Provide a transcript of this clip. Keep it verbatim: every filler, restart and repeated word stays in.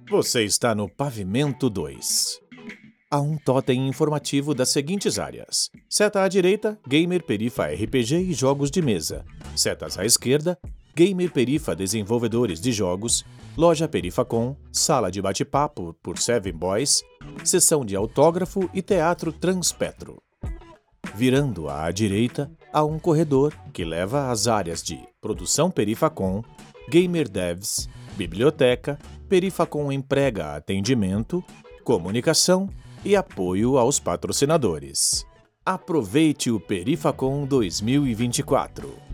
Você está no Pavimento dois. Há um totem informativo das seguintes áreas. Seta à direita, Gamer Perifa R P G e jogos de mesa. Setas à esquerda, Gamer Perifa Desenvolvedores de Jogos, Loja Perifacom, Sala de Bate-Papo por Seven Boys, Sessão de Autógrafo e Teatro Transpetro. Virando à direita, há um corredor que leva às áreas de Produção Perifacom, Gamer Devs, Biblioteca, Perifacom Emprega Atendimento, Comunicação e apoio aos patrocinadores. Aproveite o Perifacom dois mil e vinte e quatro!